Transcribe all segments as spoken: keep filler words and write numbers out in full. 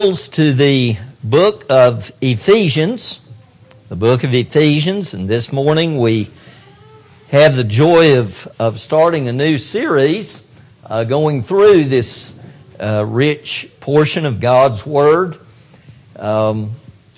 To the book of Ephesians, the book of Ephesians, and this morning we have the joy of, of starting a new series, uh, going through this uh, rich portion of God's Word. Um,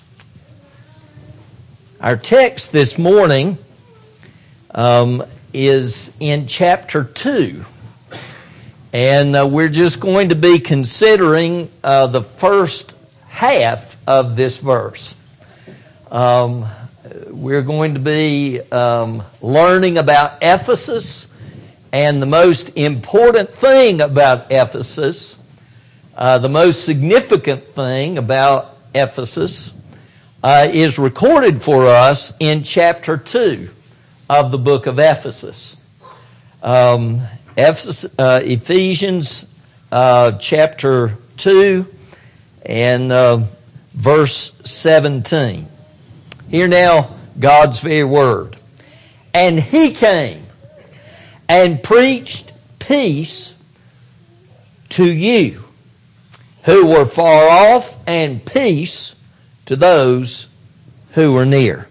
our text this morning um, is in chapter two. And uh, we're just going to be considering uh, the first half of this verse. Um, we're going to be um, learning about Ephesus, and the most important thing about Ephesus, uh, the most significant thing about Ephesus, uh, is recorded for us in chapter two of the book of Ephesus. Um, Ephesus, uh, Ephesians uh, chapter two and uh, verse seventeen. Hear now God's very word. And he came and preached peace to you who were far off, and peace to those who were near.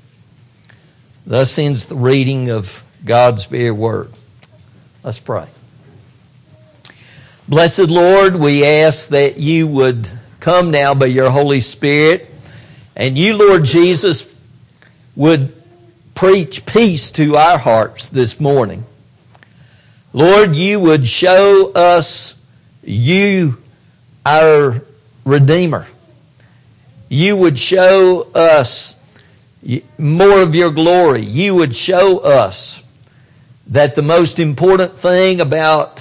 Thus ends the reading of God's very word. Let's pray. Blessed Lord, we ask that you would come now by your Holy Spirit, and you, Lord Jesus, would preach peace to our hearts this morning. Lord, you would show us you, our Redeemer. You would show us more of your glory. You would show us that the most important thing about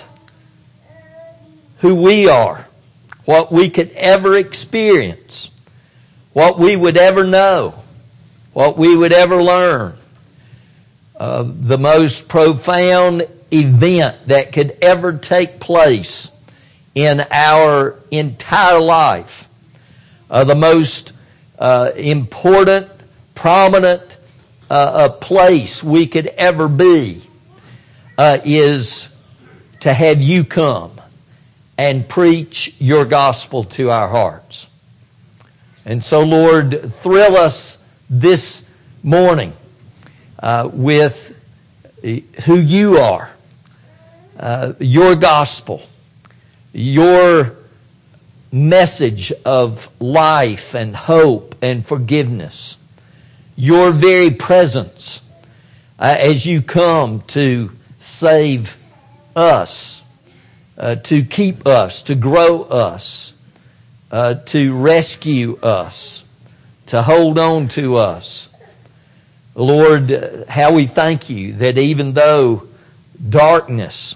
who we are, what we could ever experience, what we would ever know, what we would ever learn, uh, the most profound event that could ever take place in our entire life, uh, the most uh, important, prominent uh, a place we could ever be, Uh, is to have you come and preach your gospel to our hearts. And so, Lord, thrill us this morning uh, with who you are, uh, your gospel, your message of life and hope and forgiveness, your very presence uh, as you come to save us, uh, to keep us, to grow us, uh, to rescue us, to hold on to us. Lord, how we thank you that even though darkness,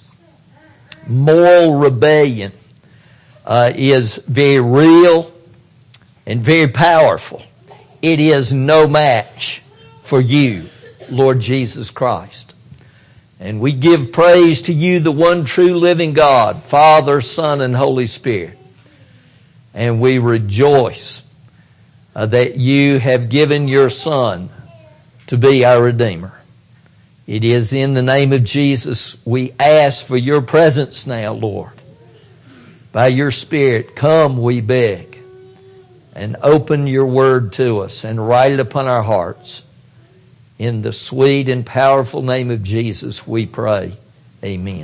moral rebellion uh, is very real and very powerful, it is no match for you, Lord Jesus Christ. And we give praise to you, the one true living God, Father, Son, and Holy Spirit. And we rejoice uh, that you have given your Son to be our Redeemer. It is in the name of Jesus we ask for your presence now, Lord. By your Spirit, come, we beg, and open your word to us and write it upon our hearts. In the sweet and powerful name of Jesus, we pray. Amen.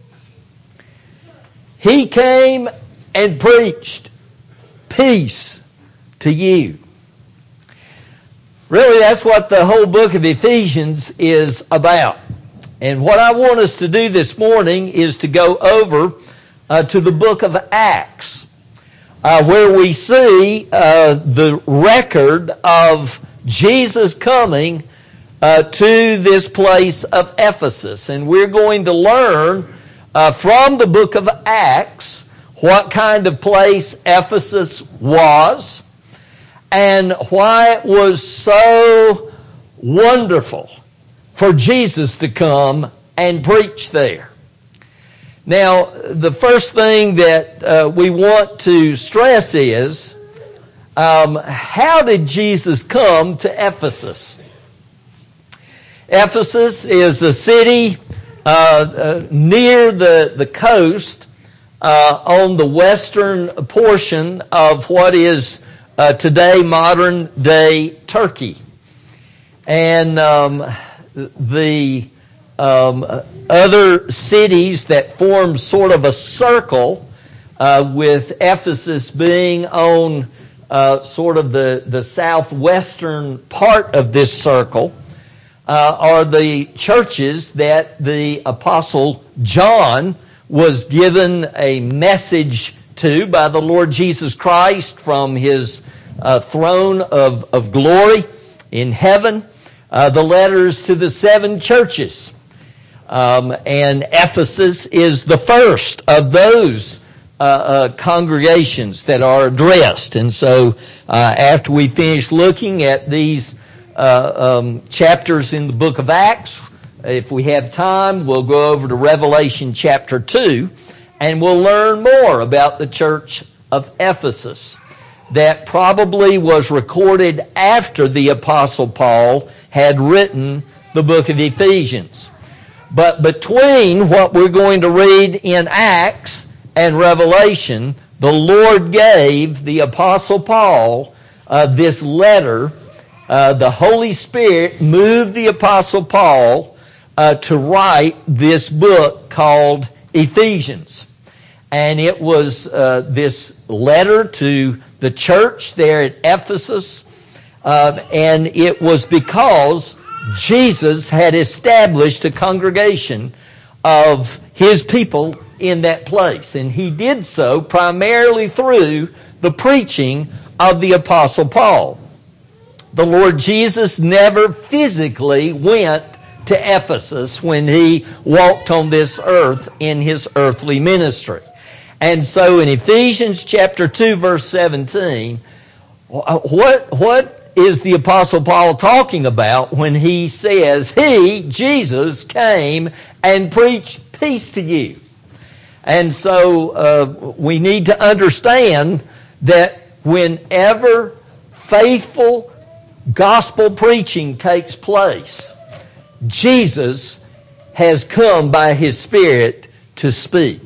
He came and preached peace to you. Really, that's what the whole book of Ephesians is about. And what I want us to do this morning is to go over uh, to the book of Acts, uh, where we see uh, the record of Jesus coming Uh, to this place of Ephesus. And we're going to learn uh, from the book of Acts what kind of place Ephesus was and why it was so wonderful for Jesus to come and preach there. Now, the first thing that uh, we want to stress is, um, how did Jesus come to Ephesus? Ephesus is a city uh, uh, near the, the coast uh, on the western portion of what is uh, today modern-day Turkey. And um, the um, other cities that form sort of a circle, uh, with Ephesus being on uh, sort of the, the southwestern part of this circle, uh, are the churches that the Apostle John was given a message to by the Lord Jesus Christ from His uh, throne of, of glory in heaven, uh, the letters to the seven churches. Um, and Ephesus is the first of those uh, uh, congregations that are addressed. And so uh, after we finish looking at these uh, um, chapters in the book of Acts, if we have time, we'll go over to Revelation chapter two, and we'll learn more about the church of Ephesus that probably was recorded after the Apostle Paul had written the book of Ephesians. But between what we're going to read in Acts and Revelation, the Lord gave the Apostle Paul uh, this letter. Uh, the Holy Spirit moved the Apostle Paul uh, to write this book called Ephesians. And it was uh, this letter to the church there at Ephesus. Uh, and it was because Jesus had established a congregation of His people in that place. And He did so primarily through the preaching of the Apostle Paul. The Lord Jesus never physically went to Ephesus when He walked on this earth in His earthly ministry. And so in Ephesians chapter two, verse seventeen, what, what is the Apostle Paul talking about when he says, He, Jesus, came and preached peace to you? And so uh, we need to understand that whenever faithful gospel preaching takes place, Jesus has come by His Spirit to speak.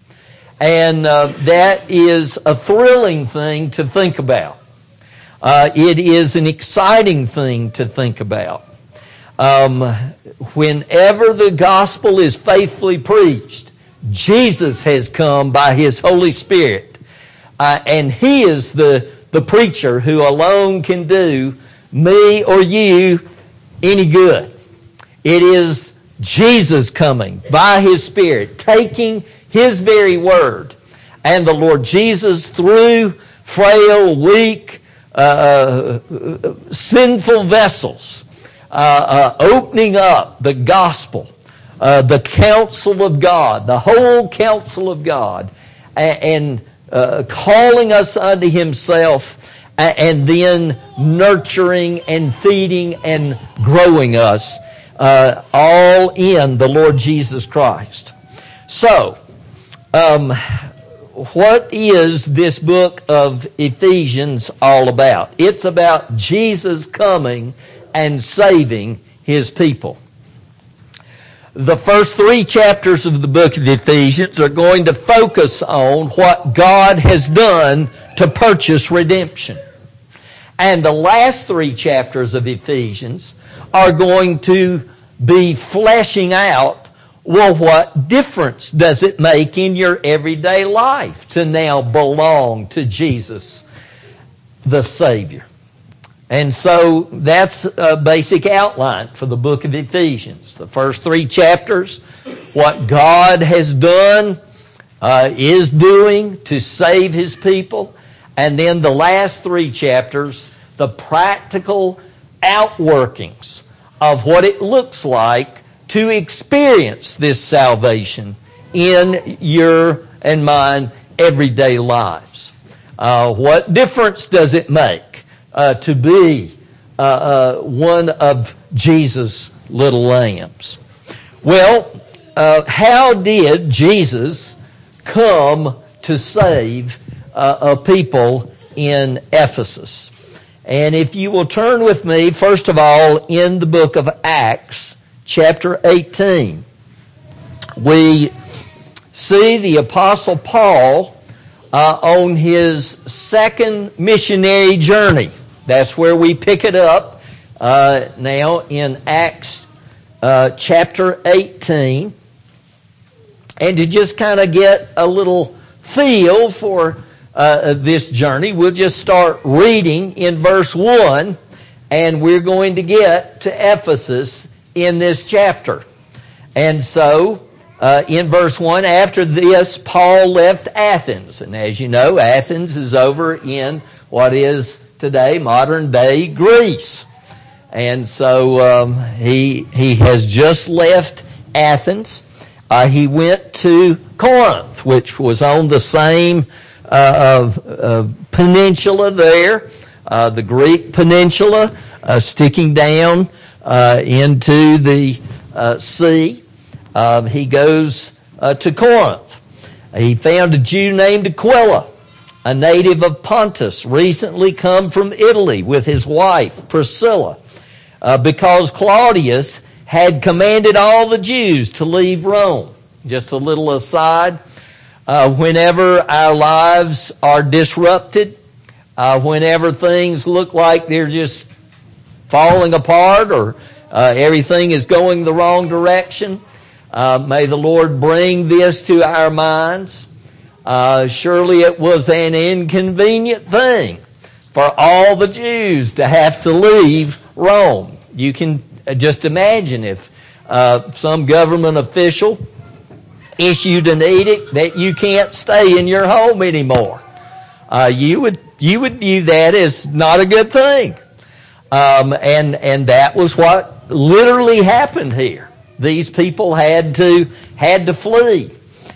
And uh, that is a thrilling thing to think about. Uh, it is an exciting thing to think about. Um, whenever the gospel is faithfully preached, Jesus has come by His Holy Spirit. Uh, and He is the, the preacher who alone can do me or you any good. It is Jesus coming by His Spirit, taking His very word. And the Lord Jesus, through frail, weak, Uh, uh, sinful vessels, uh, uh, opening up the gospel, uh, the counsel of God, the whole counsel of God, and, and uh, calling us unto Himself, and then nurturing and feeding and growing us, uh, all in the Lord Jesus Christ. So, um, what is this book of Ephesians all about? It's about Jesus coming and saving His people. The first three chapters of the book of Ephesians are going to focus on what God has done to purchase redemption. And the last three chapters of Ephesians are going to be fleshing out, well, what difference does it make in your everyday life to now belong to Jesus, the Savior? And so that's a basic outline for the book of Ephesians. The first three chapters, what God has done, uh, is doing to save His people. And then the last three chapters, the practical outworkings of what it looks like to experience this salvation in your and mine everyday lives. Uh, what difference does it make uh, to be uh, uh, one of Jesus' little lambs? Well, uh, how did Jesus come to save uh, a people in Ephesus? And if you will turn with me, first of all, in the book of Acts, chapter eighteen, we see the Apostle Paul uh, on his second missionary journey. That's where we pick it up uh, now in Acts uh, chapter eighteen. And to just kind of get a little feel for uh, this journey, we'll just start reading in verse one, and we're going to get to Ephesus in this chapter. And so, uh, in verse one, after this, Paul left Athens. And as you know, Athens is over in what is today modern-day Greece. And so um, he, he has just left Athens. Uh, he went to Corinth, which was on the same uh, uh, peninsula there, uh, the Greek peninsula, uh, sticking down uh, into the uh, sea. Uh, he goes uh, to Corinth. He found a Jew named Aquila, a native of Pontus, recently come from Italy with his wife, Priscilla, uh, because Claudius had commanded all the Jews to leave Rome. Just a little aside, uh, whenever our lives are disrupted, uh, whenever things look like they're just falling apart or uh, everything is going the wrong direction, uh, may the Lord bring this to our minds. Uh, surely it was an inconvenient thing for all the Jews to have to leave Rome. You can just imagine if uh, some government official issued an edict that you can't stay in your home anymore. Uh, you would you would view that as not a good thing, um, and and that was what literally happened here. These people had to had to flee,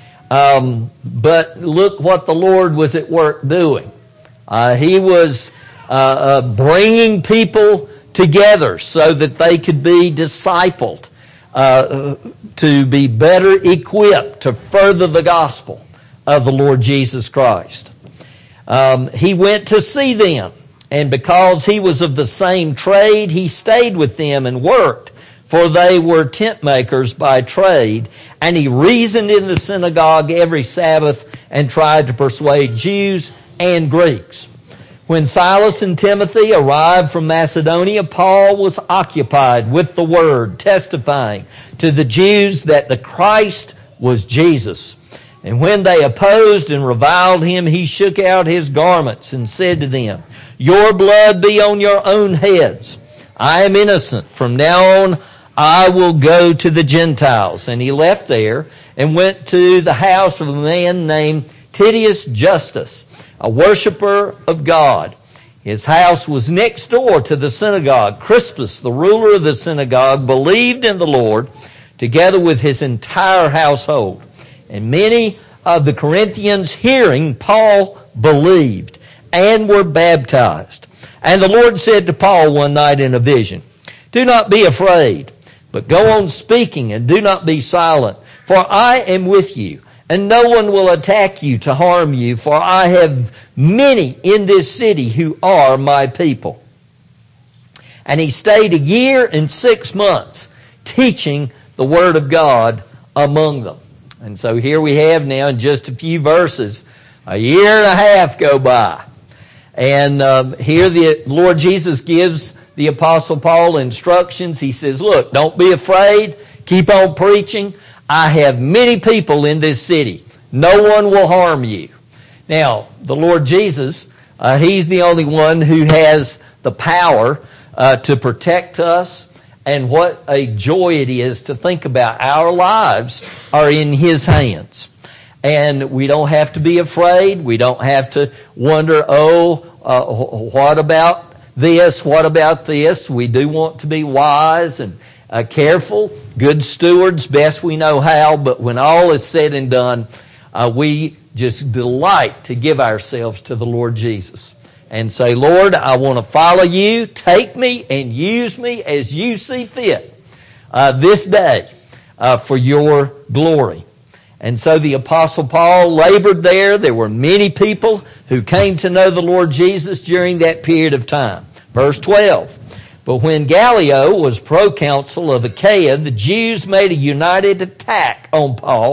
um, but look what the Lord was at work doing. Uh, he was uh, uh, bringing people together so that they could be discipled, uh, to be better equipped to further the gospel of the Lord Jesus Christ. Um, he went to see them, and because he was of the same trade, he stayed with them and worked, for they were tent makers by trade, and he reasoned in the synagogue every Sabbath and tried to persuade Jews and Greeks. When Silas and Timothy arrived from Macedonia, Paul was occupied with the word, testifying to the Jews that the Christ was Jesus. And when they opposed and reviled him, he shook out his garments and said to them, "Your blood be on your own heads. I am innocent. From now on, I will go to the Gentiles." And he left there and went to the house of a man named Titius Justus, a worshiper of God. His house was next door to the synagogue. Crispus, the ruler of the synagogue, believed in the Lord, together with his entire household. And many of the Corinthians, hearing Paul, believed and were baptized. And the Lord said to Paul one night in a vision, "Do not be afraid, but go on speaking and do not be silent, for I am with you. And no one will attack you to harm you, for I have many in this city who are my people." And he stayed a year and six months teaching the word of God among them. And so here we have now in just a few verses, a year and a half go by. And um, here the Lord Jesus gives the Apostle Paul instructions. He says, look, don't be afraid. Keep on preaching. I have many people in this city. No one will harm you. Now, the Lord Jesus, uh, He's the only one who has the power uh, to protect us. And what a joy it is to think about our lives are in His hands. And we don't have to be afraid. We don't have to wonder, oh, uh, what about this? What about this? We do want to be wise and Uh, careful, good stewards, best we know how, but when all is said and done, uh, we just delight to give ourselves to the Lord Jesus and say, Lord, I want to follow you. Take me and use me as you see fit uh, this day uh, for your glory. And so the Apostle Paul labored there. There were many people who came to know the Lord Jesus during that period of time. Verse twelve. But when Gallio was proconsul of Achaia, the Jews made a united attack on Paul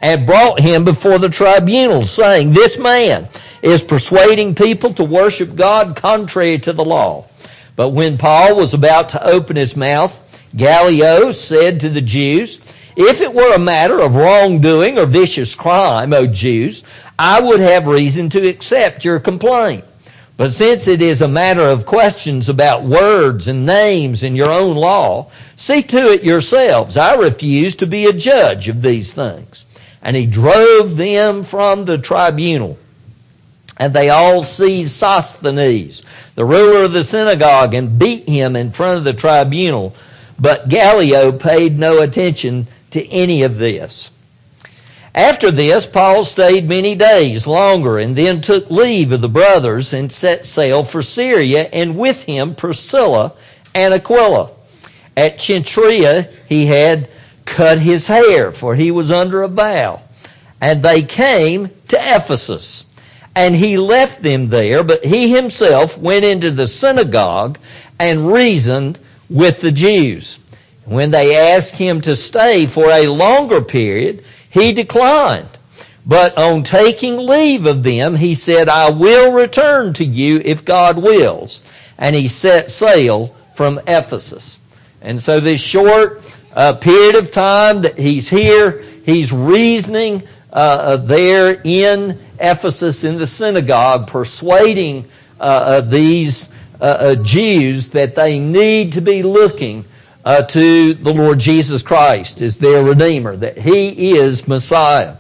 and brought him before the tribunal, saying, "This man is persuading people to worship God contrary to the law." But when Paul was about to open his mouth, Gallio said to the Jews, "If it were a matter of wrongdoing or vicious crime, O Jews, I would have reason to accept your complaint. But since it is a matter of questions about words and names in your own law, see to it yourselves. I refuse to be a judge of these things." And he drove them from the tribunal. And they all seized Sosthenes, the ruler of the synagogue, and beat him in front of the tribunal. But Gallio paid no attention to any of this. After this, Paul stayed many days longer, and then took leave of the brothers and set sail for Syria, and with him Priscilla and Aquila. At Cenchrea he had cut his hair, for he was under a vow. And they came to Ephesus. And he left them there, but he himself went into the synagogue and reasoned with the Jews. When they asked him to stay for a longer period, he declined. But on taking leave of them, he said, "I will return to you if God wills." And he set sail from Ephesus. And so this short uh, period of time that he's here, he's reasoning uh, there in Ephesus in the synagogue, persuading uh, uh, these uh, uh, Jews that they need to be looking uh, to the Lord Jesus Christ as their Redeemer, that He is Messiah.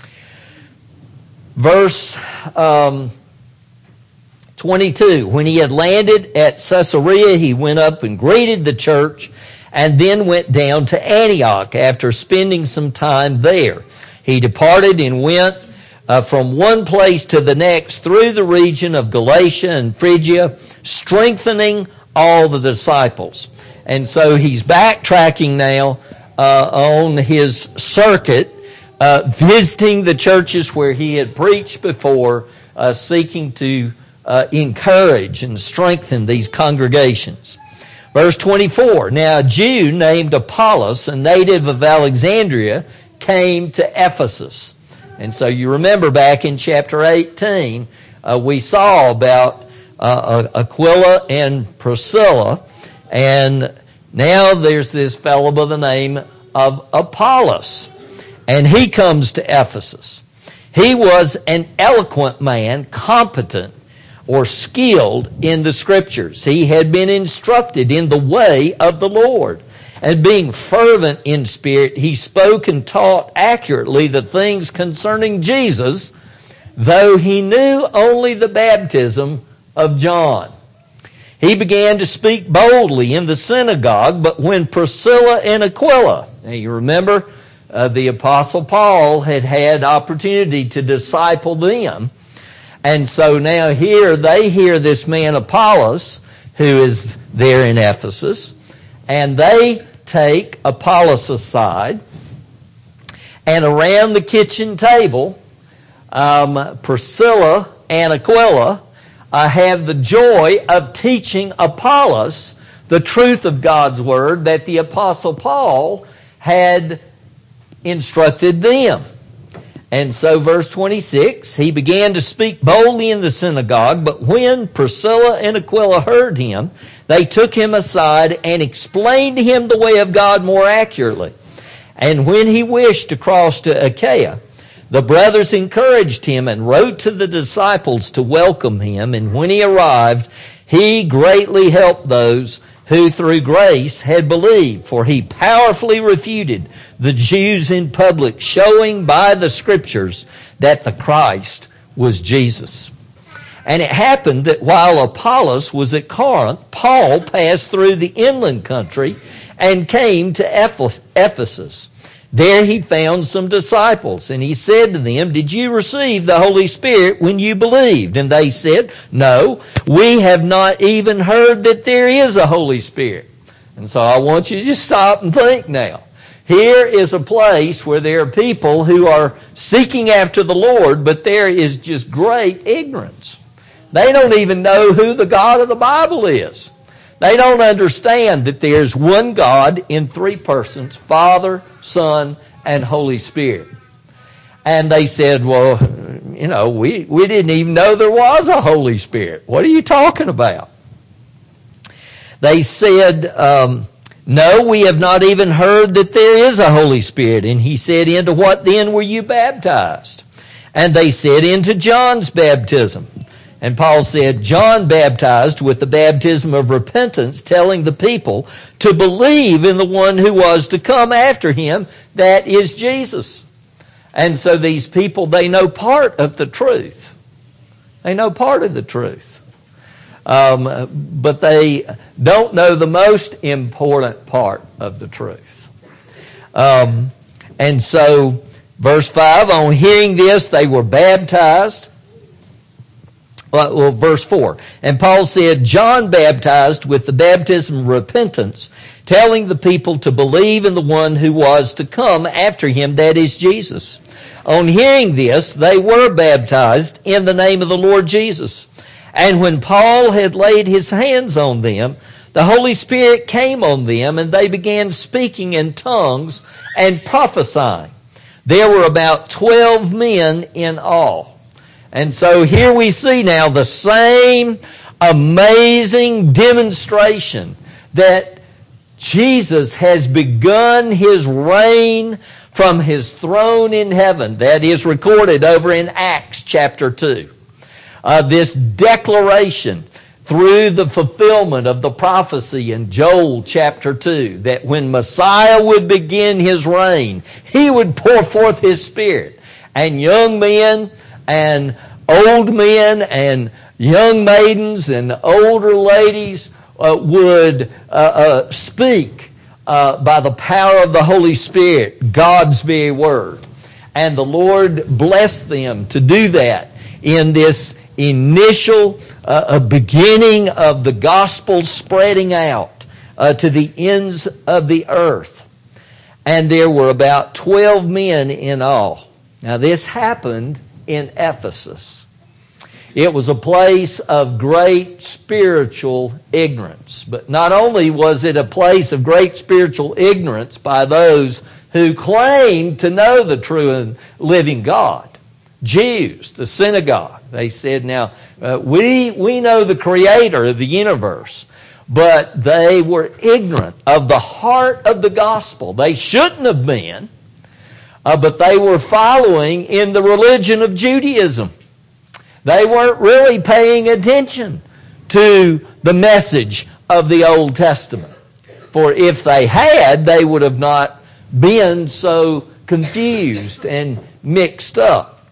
Verse um, twenty-two, when he had landed at Caesarea, he went up and greeted the church, and then went down to Antioch after spending some time there. He departed and went Uh, from one place to the next through the region of Galatia and Phrygia, strengthening all the disciples. And so he's backtracking now uh, on his circuit, uh, visiting the churches where he had preached before, uh, seeking to uh, encourage and strengthen these congregations. Verse twenty-four, now a Jew named Apollos, a native of Alexandria, came to Ephesus. And so you remember back in chapter eighteen, uh, we saw about uh, Aquila and Priscilla, and now there's this fellow by the name of Apollos, and he comes to Ephesus. He was an eloquent man, competent or skilled in the Scriptures. He had been instructed in the way of the Lord. And being fervent in spirit, he spoke and taught accurately the things concerning Jesus, though he knew only the baptism of John. He began to speak boldly in the synagogue, but when Priscilla and Aquila, now you remember uh, the Apostle Paul had had opportunity to disciple them, and so now here they hear this man Apollos, who is there in Ephesus, and they take Apollos aside, and around the kitchen table, um, Priscilla and Aquila uh, have the joy of teaching Apollos the truth of God's Word that the Apostle Paul had instructed them. And so verse twenty-six, he began to speak boldly in the synagogue, but when Priscilla and Aquila heard him, they took him aside and explained to him the way of God more accurately. And when he wished to cross to Achaia, the brothers encouraged him and wrote to the disciples to welcome him. And when he arrived, he greatly helped those who through grace had believed, for he powerfully refuted the Jews in public, showing by the Scriptures that the Christ was Jesus. And it happened that while Apollos was at Corinth, Paul passed through the inland country and came to Ephesus. There he found some disciples, and he said to them, "Did you receive the Holy Spirit when you believed?" And they said, "No, we have not even heard that there is a Holy Spirit." And so I want you to just stop and think now. Here is a place where there are people who are seeking after the Lord, but there is just great ignorance. They don't even know who the God of the Bible is. They don't understand that there's one God in three persons, Father, Son, and Holy Spirit. And they said, well, you know, we, we didn't even know there was a Holy Spirit. What are you talking about? They said, um, no, we have not even heard that there is a Holy Spirit. And he said, into what then were you baptized? And they said, into John's baptism. And Paul said, John baptized with the baptism of repentance, telling the people to believe in the one who was to come after him, that is Jesus. And so these people, they know part of the truth. They know part of the truth. Um, but they don't know the most important part of the truth. Um, and so, verse five, on hearing this, they were baptized. Well, verse four, and Paul said, John baptized with the baptism of repentance, telling the people to believe in the one who was to come after him, that is Jesus. On hearing this, they were baptized in the name of the Lord Jesus. And when Paul had laid his hands on them, the Holy Spirit came on them, and they began speaking in tongues and prophesying. There were about twelve men in all. And so here we see now the same amazing demonstration that Jesus has begun his reign from his throne in heaven. That is recorded over in Acts chapter two. Uh, this declaration through the fulfillment of the prophecy in Joel chapter two, that when Messiah would begin his reign, he would pour forth his Spirit, and young men and old men and young maidens and older ladies uh, would uh, uh, speak uh, by the power of the Holy Spirit, God's very word. And the Lord blessed them to do that in this initial uh, beginning of the gospel spreading out uh, to the ends of the earth. And there were about twelve men in all. Now this happened in Ephesus. It was a place of great spiritual ignorance. But not only was it a place of great spiritual ignorance by those who claimed to know the true and living God, Jews, the synagogue. They said, now, uh, we, we know the creator of the universe, but they were ignorant of the heart of the gospel. They shouldn't have been. Uh, but they were following in the religion of Judaism. They weren't really paying attention to the message of the Old Testament. For if they had, they would have not been so confused and mixed up.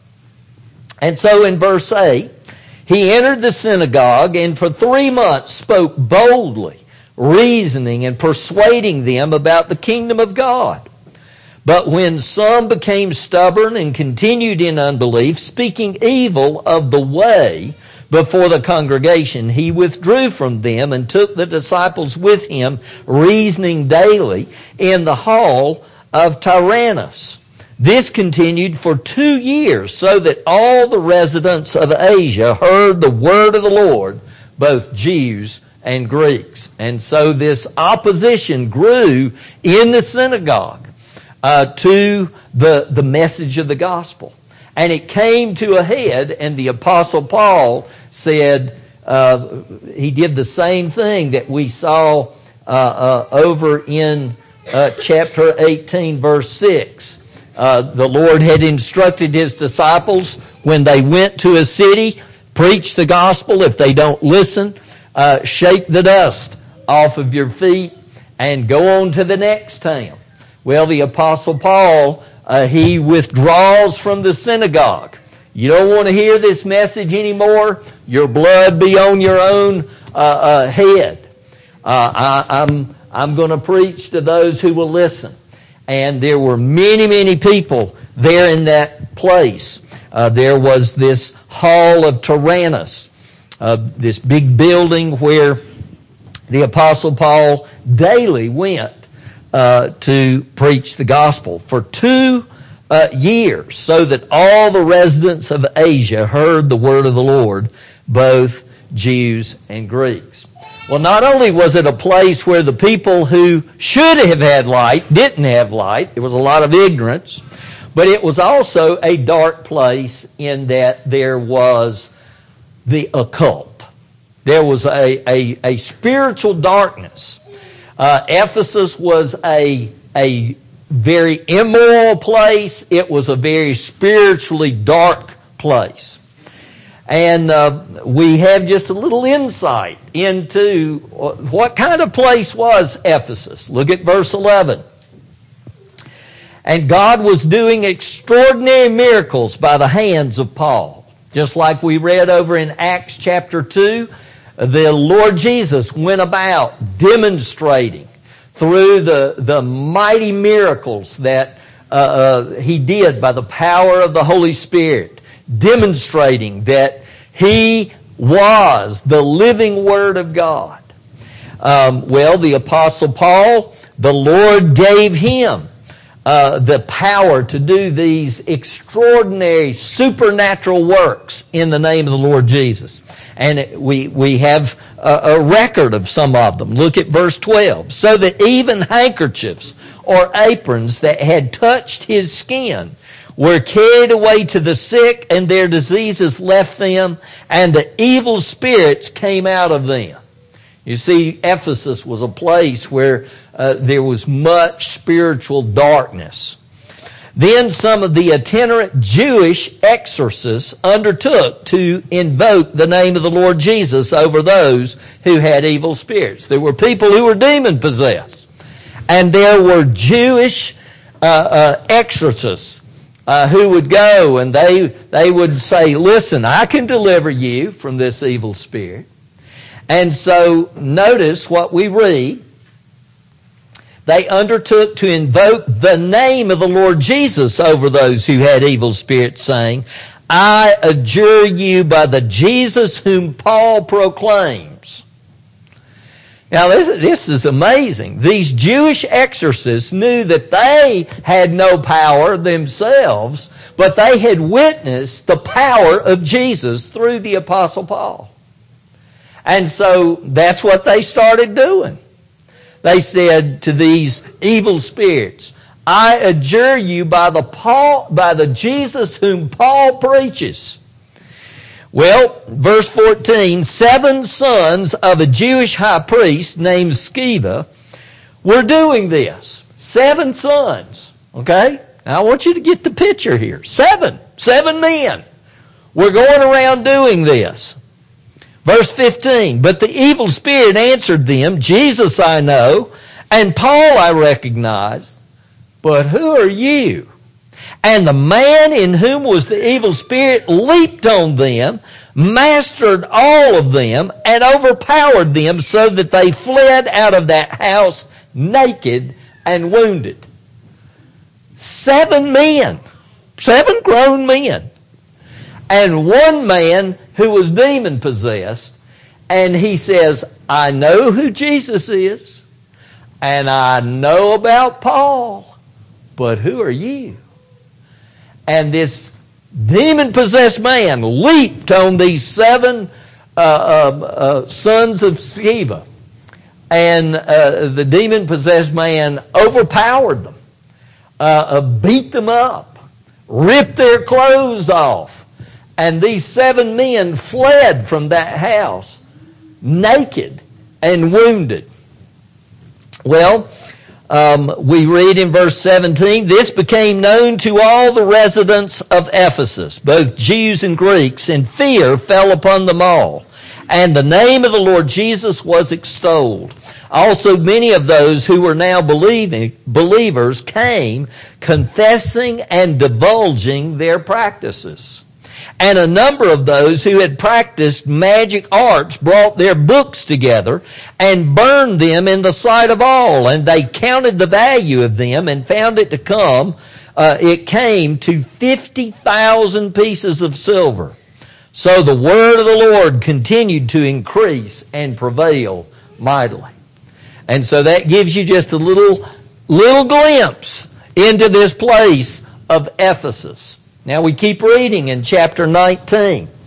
And so in verse eight, he entered the synagogue and for three months spoke boldly, reasoning and persuading them about the kingdom of God. But when some became stubborn and continued in unbelief, speaking evil of the way before the congregation, he withdrew from them and took the disciples with him, reasoning daily in the hall of Tyrannus. This continued for two years, so that all the residents of Asia heard the word of the Lord, both Jews and Greeks. And so this opposition grew in the synagogue Uh, to the, the message of the gospel. And it came to a head, and the Apostle Paul said, uh, he did the same thing that we saw uh, uh, over in uh, chapter eighteen, verse six. Uh, the Lord had instructed his disciples when they went to a city, preach the gospel. If they don't listen, uh, shake the dust off of your feet and go on to the next town. Well, the Apostle Paul, uh, he withdraws from the synagogue. You don't want to hear this message anymore? Your blood be on your own uh, uh, head. Uh, I, I'm, I'm going to preach to those who will listen. And there were many, many people there in that place. Uh, there was this hall of Tyrannus, uh, this big building where the Apostle Paul daily went Uh, to preach the gospel for two uh, years, so that all the residents of Asia heard the word of the Lord, both Jews and Greeks. Well, not only was it a place where the people who should have had light didn't have light, there was a lot of ignorance, But it was also a dark place in that there was the occult. There was a, a, a spiritual darkness. Uh, Ephesus was a, a very immoral place. It was a very spiritually dark place. And uh, we have just a little insight into what kind of place was Ephesus. Look at verse eleven. And God was doing extraordinary miracles by the hands of Paul. Just like we read over in Acts chapter two, the Lord Jesus went about demonstrating through the, the mighty miracles that uh, uh, He did by the power of the Holy Spirit, demonstrating that He was the living Word of God. Um, well, the Apostle Paul, the Lord gave him uh, the power to do these extraordinary supernatural works in the name of the Lord Jesus. And we, we have a, a record of some of them. Look at verse twelve. So that even handkerchiefs or aprons that had touched his skin were carried away to the sick, and their diseases left them, and the evil spirits came out of them. You see, Ephesus was a place where uh, there was much spiritual darkness. Then some of the itinerant Jewish exorcists undertook to invoke the name of the Lord Jesus over those who had evil spirits. There were people who were demon-possessed. And there were Jewish uh, uh, exorcists Uh, who would go and they they would say, listen, I can deliver you from this evil spirit. And so notice what we read. They undertook to invoke the name of the Lord Jesus over those who had evil spirits, saying, I adjure you by the Jesus whom Paul proclaims. Now, this, this is amazing. These Jewish exorcists knew that they had no power themselves, but they had witnessed the power of Jesus through the Apostle Paul. And so that's what they started doing. They said to these evil spirits, I adjure you by the Paul, by the Jesus whom Paul preaches. Well, verse fourteen, seven sons of a Jewish high priest named Sceva were doing this. Seven sons, okay? Now I want you to get the picture here. Seven, seven men were going around doing this. Verse fifteen, but the evil spirit answered them, Jesus I know, and Paul I recognize, but who are you? And the man in whom was the evil spirit leaped on them, mastered all of them, and overpowered them so that they fled out of that house naked and wounded. Seven men, seven grown men, and one man who was demon-possessed, and he says, I know who Jesus is, and I know about Paul, but who are you? And this demon-possessed man leaped on these seven uh, uh, uh, sons of Sceva. And uh, the demon-possessed man overpowered them, uh, uh, beat them up, ripped their clothes off. And these seven men fled from that house naked and wounded. Well, Um, we read in verse seventeen, this became known to all the residents of Ephesus, both Jews and Greeks, and fear fell upon them all. And the name of the Lord Jesus was extolled. Also many of those who were now believing, believers came, confessing and divulging their practices. And a number of those who had practiced magic arts brought their books together and burned them in the sight of all. And they counted the value of them and found it to come, uh, it came to fifty thousand pieces of silver. So the word of the Lord continued to increase and prevail mightily. And so that gives you just a little, little glimpse into this place of Ephesus. Now we keep reading in chapter nineteen.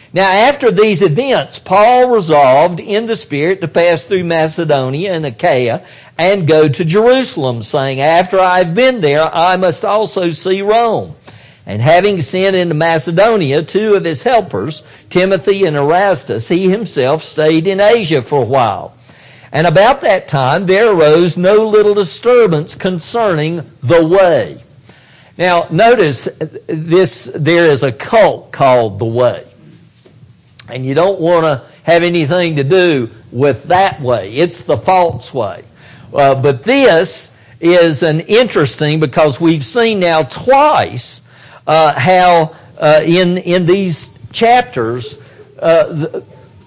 Now, after these events, Paul resolved in the Spirit to pass through Macedonia and Achaia and go to Jerusalem, saying, after I've been there, I must also see Rome. And having sent into Macedonia two of his helpers, Timothy and Erastus, he himself stayed in Asia for a while. And about that time there arose no little disturbance concerning the way. Now, notice this, there is a cult called the Way. And you don't want to have anything to do with that way. It's the false way. Uh, but this is an interesting, because we've seen now twice uh, how uh, in in these chapters uh, the,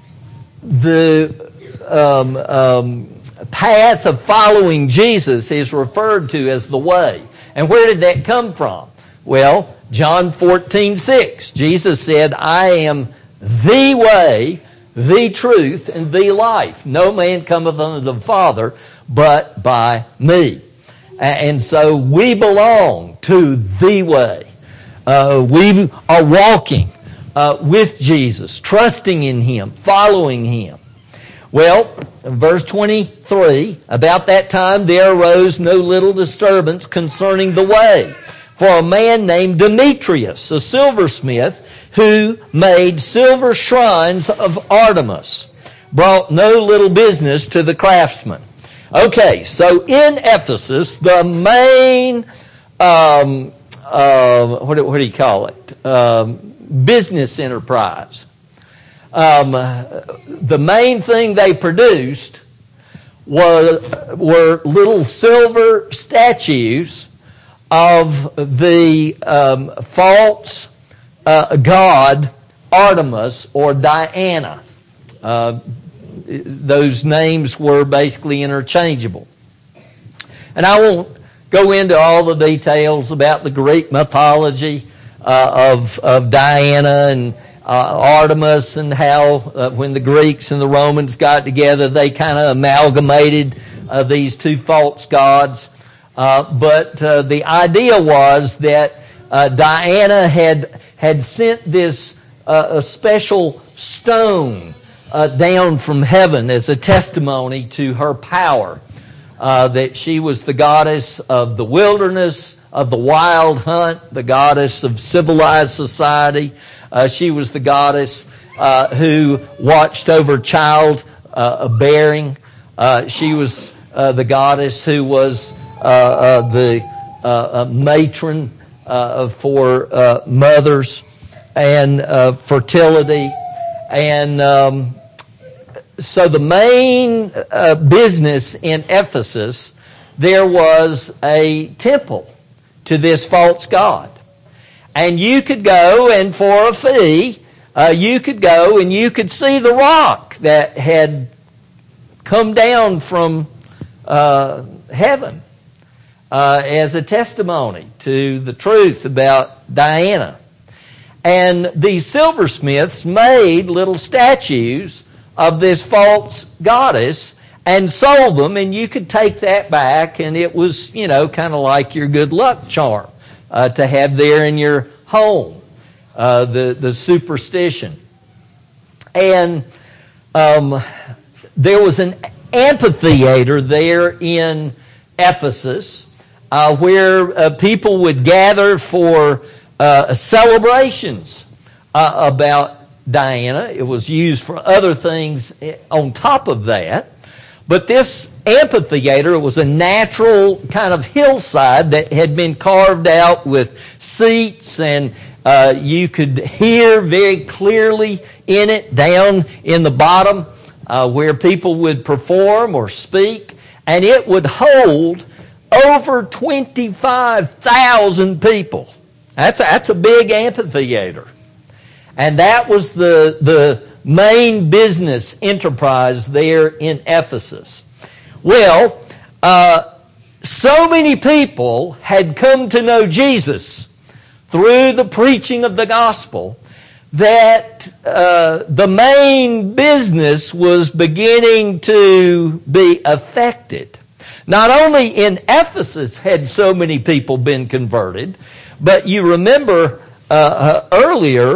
the um, um, path of following Jesus is referred to as the way. And where did that come from? Well, John fourteen six. Jesus said, I am the way, the truth, and the life. No man cometh unto the Father but by me. And so we belong to the way. Uh, we are walking uh, with Jesus, trusting in Him, following Him. Well, verse twenty-three, about that time there arose no little disturbance concerning the way. For a man named Demetrius, a silversmith, who made silver shrines of Artemis, brought no little business to the craftsmen. Okay, so in Ephesus, the main, um, uh, what, do, what do you call it, um, business enterprise, um, the main thing they produced were, were little silver statues of the um, false uh, god Artemis or Diana. Uh, those names were basically interchangeable. And I won't go into all the details about the Greek mythology uh, of, of Diana and uh, Artemis, and how uh, when the Greeks and the Romans got together, they kind of amalgamated uh, these two false gods. Uh, but uh, the idea was that uh, Diana had had sent this uh, a special stone uh, down from heaven as a testimony to her power, uh, that she was the goddess of the wilderness, of the wild hunt, the goddess of civilized society. Uh, she was the goddess uh, who watched over child uh, bearing. Uh, she was uh, the goddess who was Uh, uh, the uh, uh, matron uh, for uh, mothers and uh, fertility. And um, so the main uh, business in Ephesus, there was a temple to this false god. And you could go, and for a fee, uh, you could go and you could see the rock that had come down from uh, heaven. Uh, as a testimony to the truth about Diana. And these silversmiths made little statues of this false goddess and sold them, and you could take that back, and it was, you know, kind of like your good luck charm uh, to have there in your home, uh, the, the superstition. And um, there was an amphitheater there in Ephesus, Uh, where uh, people would gather for uh, celebrations uh, about Diana. It was used for other things on top of that. But this amphitheater was a natural kind of hillside that had been carved out with seats, and uh, you could hear very clearly in it down in the bottom uh, where people would perform or speak. And it would hold over twenty-five thousand people. That's a, that's a big amphitheater. And that was the, the main business enterprise there in Ephesus. Well, uh, so many people had come to know Jesus through the preaching of the gospel that uh, the main business was beginning to be affected. Not only in Ephesus had so many people been converted, but you remember uh, uh, earlier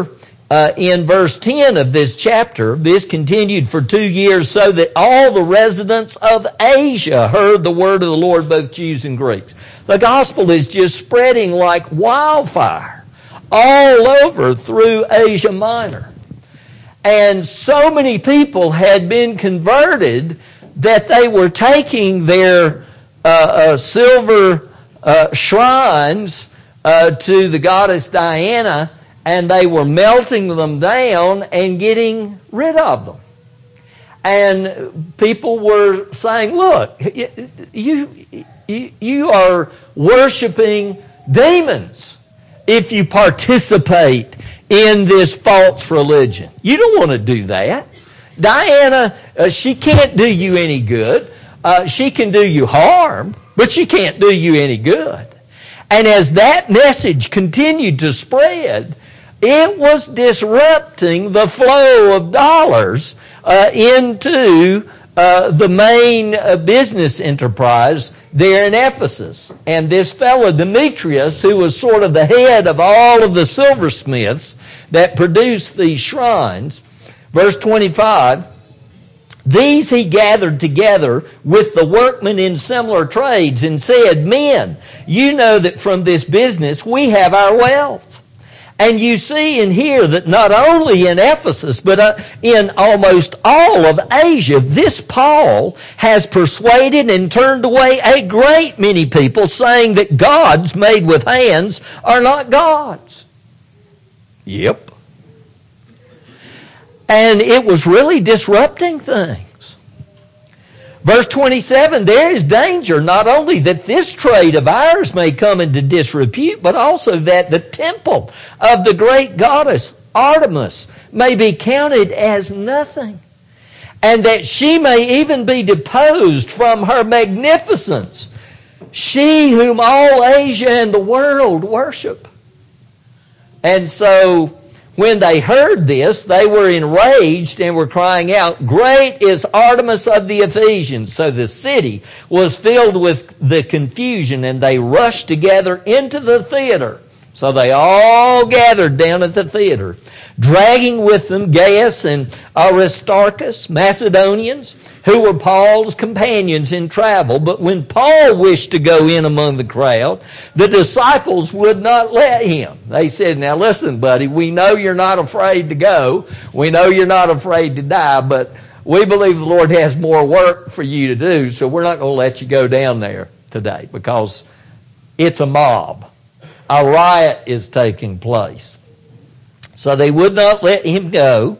uh, in verse ten of this chapter, this continued for two years so that all the residents of Asia heard the word of the Lord, both Jews and Greeks. The gospel is just spreading like wildfire all over through Asia Minor. And so many people had been converted that they were taking their uh, uh, silver uh, shrines uh, to the goddess Diana, and they were melting them down and getting rid of them. And people were saying, look, you, you, you are worshiping demons if you participate in this false religion. You don't want to do that. Diana, uh, she can't do you any good. Uh, she can do you harm, but she can't do you any good. And as that message continued to spread, it was disrupting the flow of dollars uh, into uh, the main uh, business enterprise there in Ephesus. And this fellow Demetrius, who was sort of the head of all of the silversmiths that produced these shrines, verse twenty-five, these he gathered together with the workmen in similar trades and said, men, you know that from this business we have our wealth. And you see and hear that not only in Ephesus, but uh, in almost all of Asia, this Paul has persuaded and turned away a great many people, saying that gods made with hands are not gods. Yep. And it was really disrupting things. Verse twenty-seven, there is danger not only that this trade of ours may come into disrepute, but also that the temple of the great goddess Artemis may be counted as nothing, and that she may even be deposed from her magnificence, she whom all Asia and the world worship. And so when they heard this, they were enraged and were crying out, great is Artemis of the Ephesians. So the city was filled with the confusion, and they rushed together into the theater. So they all gathered down at the theater, dragging with them Gaius and Aristarchus, Macedonians, who were Paul's companions in travel. But when Paul wished to go in among the crowd, the disciples would not let him. They said, now listen, buddy, we know you're not afraid to go. We know you're not afraid to die, but we believe the Lord has more work for you to do, so we're not going to let you go down there today because it's a mob. A riot is taking place. So they would not let him go.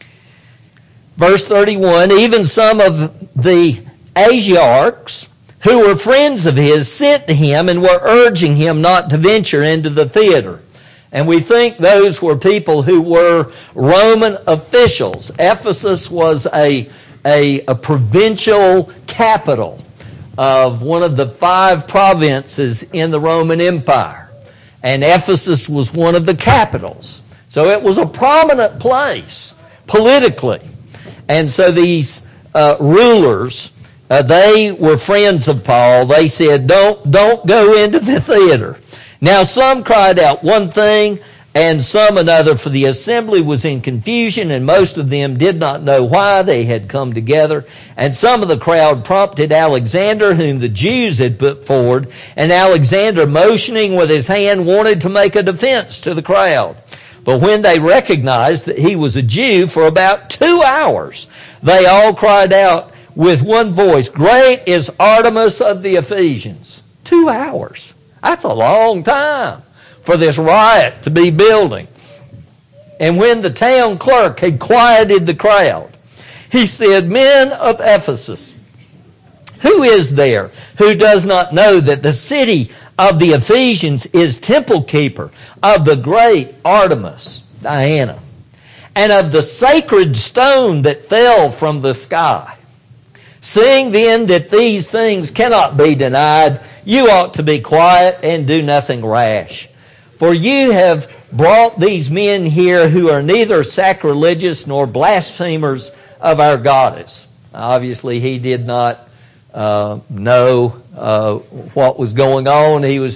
Verse thirty-one, even some of the Asiarchs who were friends of his sent to him and were urging him not to venture into the theater. And we think those were people who were Roman officials. Ephesus was a, a, a provincial capital of one of the five provinces in the Roman Empire. And Ephesus was one of the capitals. So it was a prominent place politically. And so these uh, rulers, uh, they were friends of Paul. They said, don't, don't go into the theater. Now some cried out one thing and some another, for the assembly was in confusion, and most of them did not know why they had come together. And some of the crowd prompted Alexander, whom the Jews had put forward, and Alexander, motioning with his hand, wanted to make a defense to the crowd. But when they recognized that he was a Jew, for about two hours, they all cried out with one voice, great is Artemis of the Ephesians. Two hours. That's a long time for this riot to be building. And when the town clerk had quieted the crowd, he said, men of Ephesus, who is there who does not know that the city of the Ephesians is temple keeper of the great Artemis, Diana, and of the sacred stone that fell from the sky? Seeing then that these things cannot be denied, you ought to be quiet and do nothing rash. For you have brought these men here who are neither sacrilegious nor blasphemers of our goddess. Obviously, he did not uh, know uh, what was going on. He was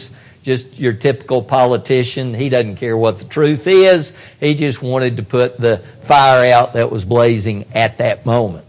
just your typical politician. He doesn't care what the truth is. He just wanted to put the fire out that was blazing at that moment.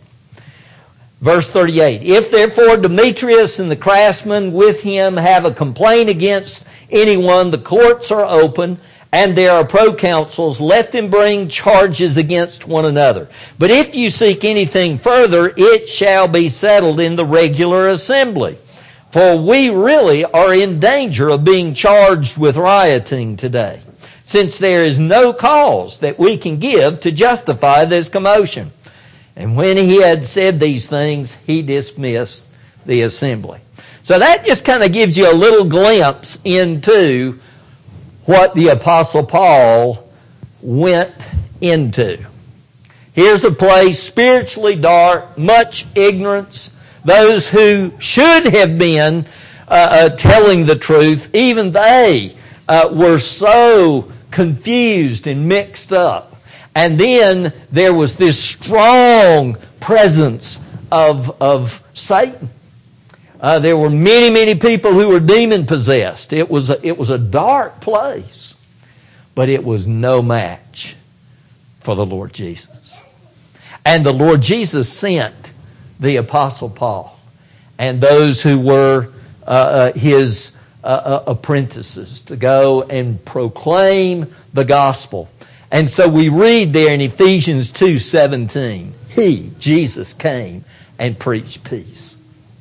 Verse thirty-eight, if therefore Demetrius and the craftsmen with him have a complaint against anyone, the courts are open, and there are proconsuls, let them bring charges against one another. But if you seek anything further, it shall be settled in the regular assembly. For we really are in danger of being charged with rioting today, since there is no cause that we can give to justify this commotion. And when he had said these things, he dismissed the assembly. So that just kind of gives you a little glimpse into what the Apostle Paul went into. Here's a place spiritually dark, much ignorance. Those who should have been uh, uh, telling the truth, even they uh, were so confused and mixed up. And then there was this strong presence of, of Satan. Uh, there were many, many people who were demon-possessed. It was, a, it was a dark place, but it was no match for the Lord Jesus. And the Lord Jesus sent the Apostle Paul and those who were uh, uh, his uh, uh, apprentices to go and proclaim the gospel. And so we read there in Ephesians two seventeen, He, Jesus, came and preached peace.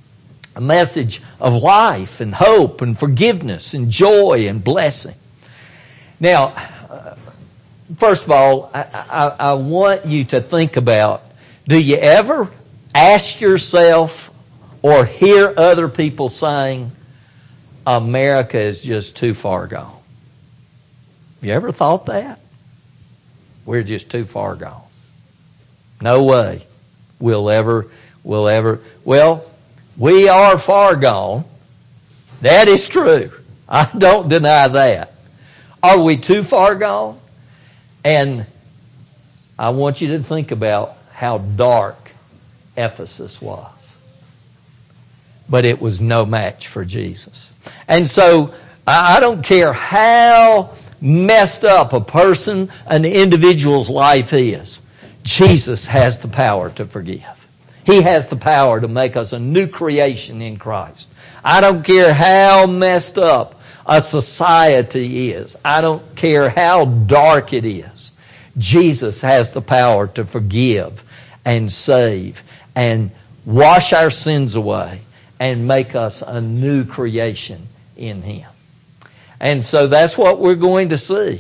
A message of life and hope and forgiveness and joy and blessing. Now, first of all, I, I, I want you to think about, do you ever ask yourself or hear other people saying, America is just too far gone? You ever thought that? We're just too far gone. No way we'll ever, we'll ever. Well, we are far gone. That is true. I don't deny that. Are we too far gone? And I want you to think about how dark Ephesus was. But it was no match for Jesus. And so I don't care how messed up a person, an individual's life is, Jesus has the power to forgive. He has the power to make us a new creation in Christ. I don't care how messed up a society is. I don't care how dark it is. Jesus has the power to forgive and save and wash our sins away and make us a new creation in Him. And so that's what we're going to see.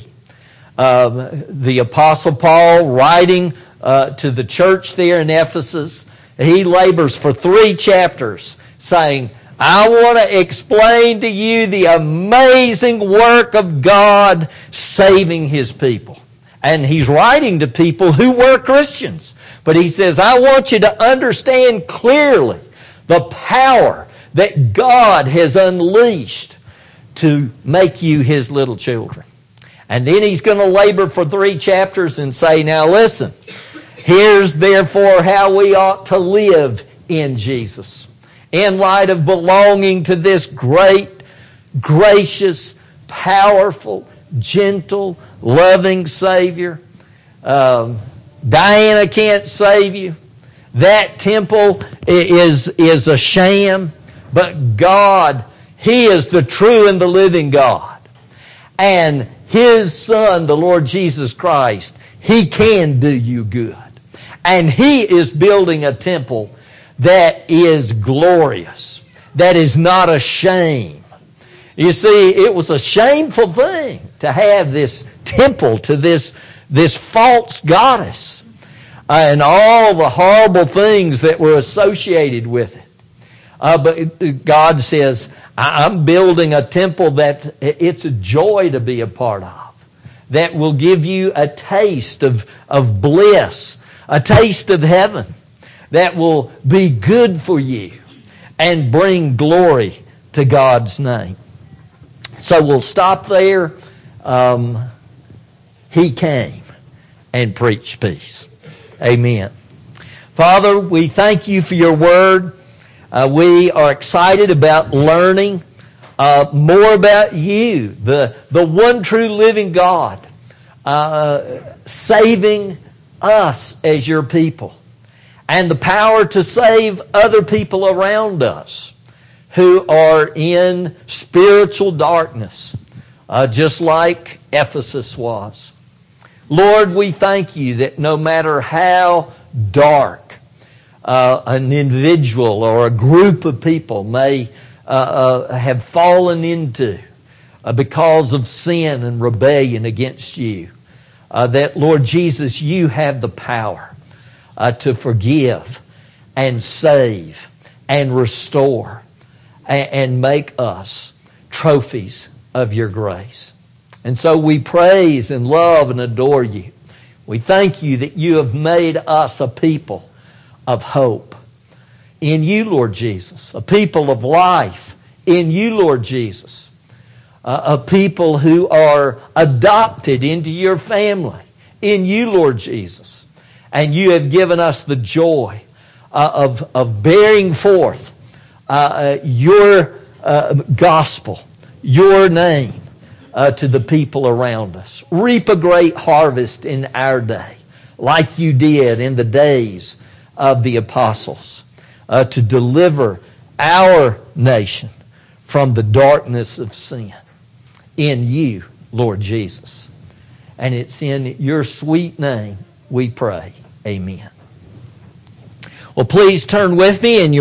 Uh, the Apostle Paul writing uh, to the church there in Ephesus, he labors for three chapters saying, I want to explain to you the amazing work of God saving His people. And he's writing to people who were Christians. But he says, I want you to understand clearly the power that God has unleashed to make you His little children. And then he's going to labor for three chapters and say, now listen, here's therefore how we ought to live in Jesus. In light of belonging to this great, gracious, powerful, gentle, loving Savior. Um, Diana can't save you. That temple is, is a sham. But God, He is the true and the living God. And His Son, the Lord Jesus Christ, He can do you good. And He is building a temple that is glorious, that is not a shame. You see, it was a shameful thing to have this temple to this, this false goddess uh, and all the horrible things that were associated with it. Uh, but God says, I'm building a temple that it's a joy to be a part of, that will give you a taste of, of bliss, a taste of heaven, that will be good for you and bring glory to God's name. So we'll stop there. Um, he came and preached peace. Amen. Father, we thank You for Your word. Uh, we are excited about learning uh, more about you, the, the one true living God, uh, saving us as your people, and the power to save other people around us who are in spiritual darkness, uh, just like Ephesus was. Lord, we thank you that no matter how dark uh, an individual or a group of people may uh, uh, have fallen into uh, because of sin and rebellion against you, uh, that, Lord Jesus, you have the power uh, to forgive and save and restore and, and make us trophies of your grace. And so we praise and love and adore you. We thank you that you have made us a people of hope in you, Lord Jesus, a people of life in you, Lord Jesus, a people who are adopted into your family in you, Lord Jesus. And you have given us the joy uh, of, of bearing forth uh, your uh, gospel, your name, Uh, to the people around us. Reap a great harvest in our day, like you did in the days of the apostles, uh, to deliver our nation from the darkness of sin in you, Lord Jesus. And it's in your sweet name we pray. Amen. Well, please turn with me in your